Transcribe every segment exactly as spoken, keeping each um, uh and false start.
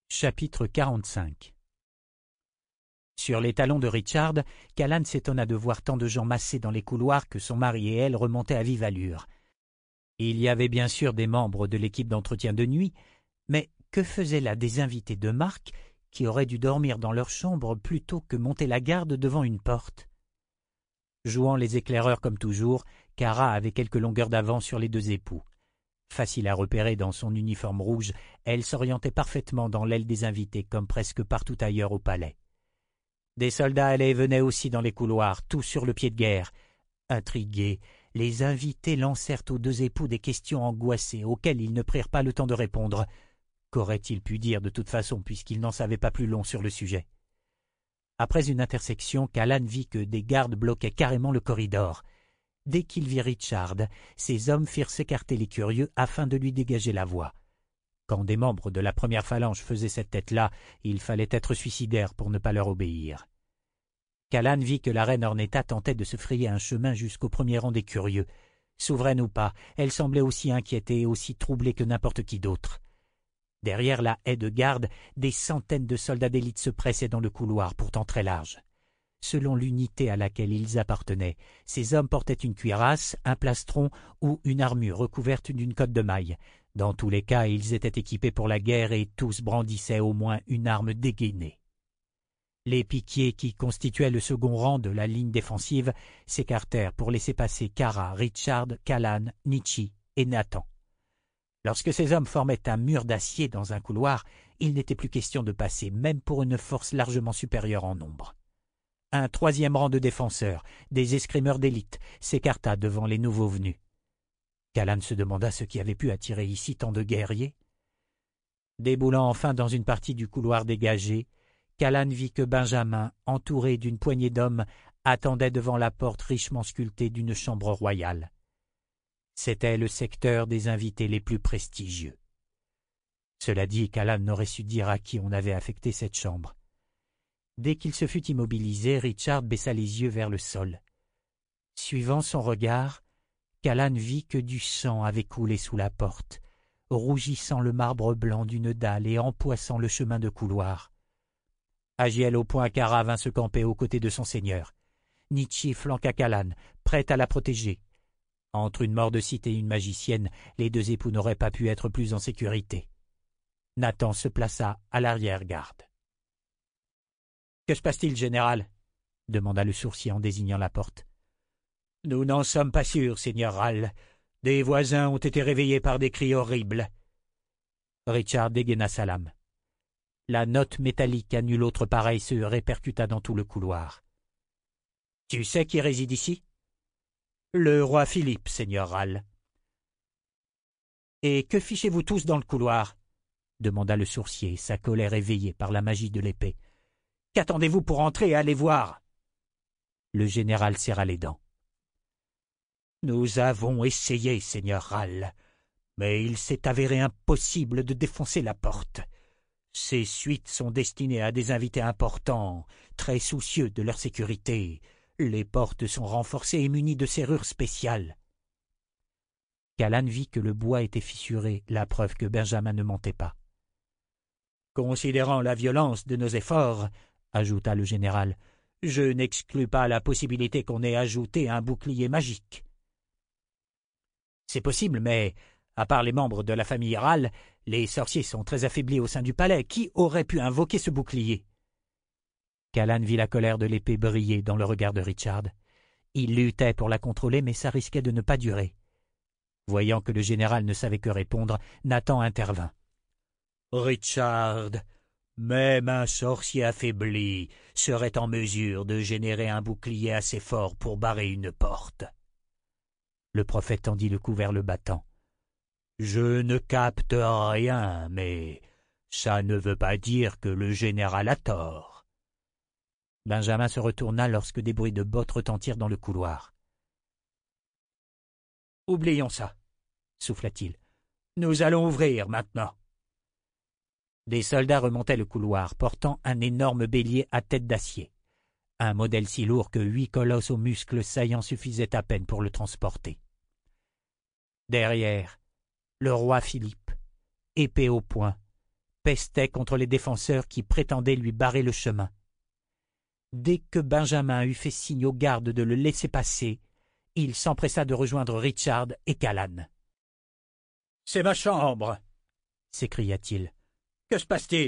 Chapitre quarante-cinq. Sur les talons de Richard, Callan s'étonna de voir tant de gens massés dans les couloirs que son mari et elle remontaient à vive allure. Il y avait bien sûr des membres de l'équipe d'entretien de nuit, mais que faisaient là des invités de marque qui auraient dû dormir dans leur chambre plutôt que monter la garde devant une porte? Jouant les éclaireurs comme toujours, Kara avait quelques longueurs d'avance sur les deux époux. Facile à repérer dans son uniforme rouge, elle s'orientait parfaitement dans l'aile des invités comme presque partout ailleurs au palais. Des soldats allaient et venaient aussi dans les couloirs, tous sur le pied de guerre. Intrigués, les invités lancèrent aux deux époux des questions angoissées auxquelles ils ne prirent pas le temps de répondre. Qu'auraient-ils pu dire de toute façon puisqu'ils n'en savaient pas plus long sur le sujet? Après une intersection, Callan vit que des gardes bloquaient carrément le corridor. Dès qu'il vit Richard, ses hommes firent s'écarter les curieux afin de lui dégager la voie. Quand des membres de la première phalange faisaient cette tête-là, il fallait être suicidaire pour ne pas leur obéir. Callan vit que la reine Ornetta tentait de se frayer un chemin jusqu'au premier rang des curieux. Souveraine ou pas, elle semblait aussi inquiétée et aussi troublée que n'importe qui d'autre. Derrière la haie de garde, des centaines de soldats d'élite se pressaient dans le couloir, pourtant très large. Selon l'unité à laquelle ils appartenaient, ces hommes portaient une cuirasse, un plastron ou une armure recouverte d'une cotte de maille. Dans tous les cas, ils étaient équipés pour la guerre et tous brandissaient au moins une arme dégainée. Les piquiers qui constituaient le second rang de la ligne défensive s'écartèrent pour laisser passer Kara, Richard, Callan, Nietzsche et Nathan. Lorsque ces hommes formaient un mur d'acier dans un couloir, il n'était plus question de passer, même pour une force largement supérieure en nombre. Un troisième rang de défenseurs, des escrimeurs d'élite, s'écarta devant les nouveaux venus. Callan se demanda ce qui avait pu attirer ici tant de guerriers. Déboulant enfin dans une partie du couloir dégagé, Callan vit que Benjamin, entouré d'une poignée d'hommes, attendait devant la porte richement sculptée d'une chambre royale. C'était le secteur des invités les plus prestigieux. Cela dit, Callan n'aurait su dire à qui on avait affecté cette chambre. Dès qu'il se fut immobilisé, Richard baissa les yeux vers le sol. Suivant son regard, Callan vit que du sang avait coulé sous la porte, rougissant le marbre blanc d'une dalle et empoissant le chemin de couloir. Agiel au point Kara vint se camper aux côtés de son seigneur. Nietzsche flanqua Callan, prête à la protéger. Entre une mordicite et une magicienne, les deux époux n'auraient pas pu être plus en sécurité. Nathan se plaça à l'arrière-garde. « Que se passe-t-il, général » demanda le sourcier en désignant la porte. « Nous n'en sommes pas sûrs, seigneur Rall. Des voisins ont été réveillés par des cris horribles. » Richard dégaina sa lame. La note métallique à nul autre pareil se répercuta dans tout le couloir. « Tu sais qui réside ici ?»« Le roi Philippe, seigneur Rall. »« Et que fichez-vous tous dans le couloir ?» demanda le sourcier, sa colère éveillée par la magie de l'épée. « Qu'attendez-vous pour entrer et aller voir ?» Le général serra les dents. « Nous avons essayé, seigneur Rall, mais il s'est avéré impossible de défoncer la porte. Ces suites sont destinées à des invités importants, très soucieux de leur sécurité. Les portes sont renforcées et munies de serrures spéciales. » Callan vit que le bois était fissuré, la preuve que Benjamin ne mentait pas. « Considérant la violence de nos efforts, ajouta le général, je n'exclus pas la possibilité qu'on ait ajouté un bouclier magique. C'est possible, mais, à part les membres de la famille Rall, les sorciers sont très affaiblis au sein du palais. Qui aurait pu invoquer ce bouclier? Callan vit la colère de l'épée briller dans le regard de Richard. Il luttait pour la contrôler, mais ça risquait de ne pas durer. Voyant que le général ne savait que répondre, Nathan intervint. « Richard, même un sorcier affaibli serait en mesure de générer un bouclier assez fort pour barrer une porte. » Le prophète tendit le cou vers le battant. « Je ne capte rien, mais ça ne veut pas dire que le général a tort. » Benjamin se retourna lorsque des bruits de bottes retentirent dans le couloir. « Oublions ça, » souffla-t-il. « Nous allons ouvrir maintenant. » Des soldats remontaient le couloir, portant un énorme bélier à tête d'acier. Un modèle si lourd que huit colosses aux muscles saillants suffisaient à peine pour le transporter. Derrière, le roi Philippe, épée au poing, pestait contre les défenseurs qui prétendaient lui barrer le chemin. Dès que Benjamin eut fait signe aux gardes de le laisser passer, il s'empressa de rejoindre Richard et Callan. « C'est ma chambre !» s'écria-t-il. « Que se passe-t-il ?»«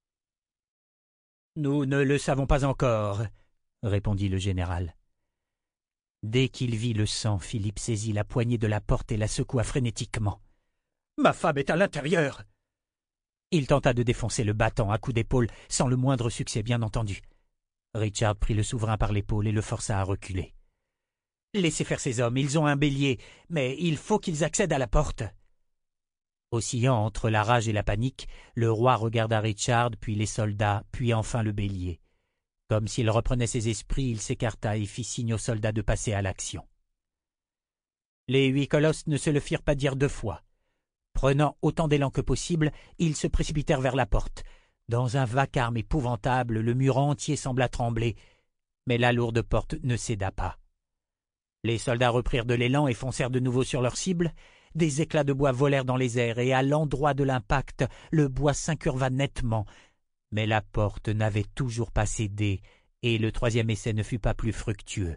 Nous ne le savons pas encore, » répondit le général. Dès qu'il vit le sang, Philippe saisit la poignée de la porte et la secoua frénétiquement. « Ma femme est à l'intérieur !» Il tenta de défoncer le battant à coups d'épaule, sans le moindre succès, bien entendu. Richard prit le souverain par l'épaule et le força à reculer. « Laissez faire ces hommes, ils ont un bélier, mais il faut qu'ils accèdent à la porte. » Oscillant entre la rage et la panique, le roi regarda Richard, puis les soldats, puis enfin le bélier. Comme s'il reprenait ses esprits, il s'écarta et fit signe aux soldats de passer à l'action. Les huit colosses ne se le firent pas dire deux fois. Prenant autant d'élan que possible, ils se précipitèrent vers la porte. Dans un vacarme épouvantable, le mur entier sembla trembler, mais la lourde porte ne céda pas. Les soldats reprirent de l'élan et foncèrent de nouveau sur leur cible. Des éclats de bois volèrent dans les airs, et à l'endroit de l'impact, le bois s'incurva nettement. Mais la porte n'avait toujours pas cédé, et le troisième essai ne fut pas plus fructueux.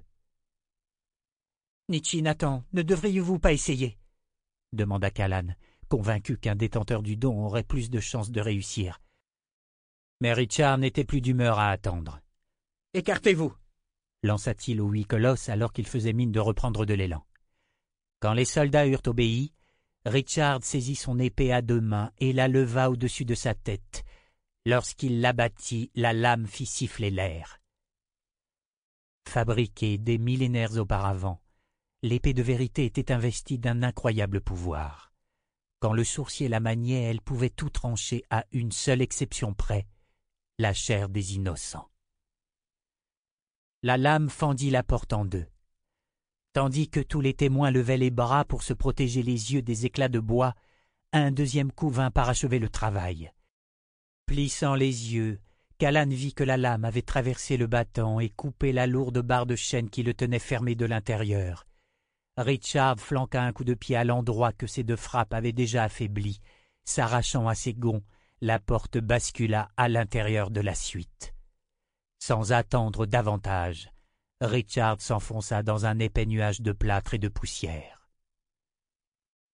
« Nietzsche, Nathan, ne devriez-vous pas essayer ?» demanda Callan, convaincu qu'un détenteur du don aurait plus de chances de réussir. Mais Richard n'était plus d'humeur à attendre. « Écartez-vous !» lança-t-il aux huit colosses alors qu'il faisait mine de reprendre de l'élan. Quand les soldats eurent obéi, Richard saisit son épée à deux mains et la leva au-dessus de sa tête. Lorsqu'il l'abattit, la lame fit siffler l'air. Fabriquée des millénaires auparavant, l'épée de vérité était investie d'un incroyable pouvoir. Quand le sourcier la maniait, elle pouvait tout trancher à une seule exception près, la chair des innocents. La lame fendit la porte en deux. Tandis que tous les témoins levaient les bras pour se protéger les yeux des éclats de bois, un deuxième coup vint parachever le travail. Plissant les yeux, Callan vit que la lame avait traversé le battant et coupé la lourde barre de chêne qui le tenait fermé de l'intérieur. Richard flanqua un coup de pied à l'endroit que ces deux frappes avaient déjà affaibli. S'arrachant à ses gonds, la porte bascula à l'intérieur de la suite. Sans attendre davantage, Richard s'enfonça dans un épais nuage de plâtre et de poussière.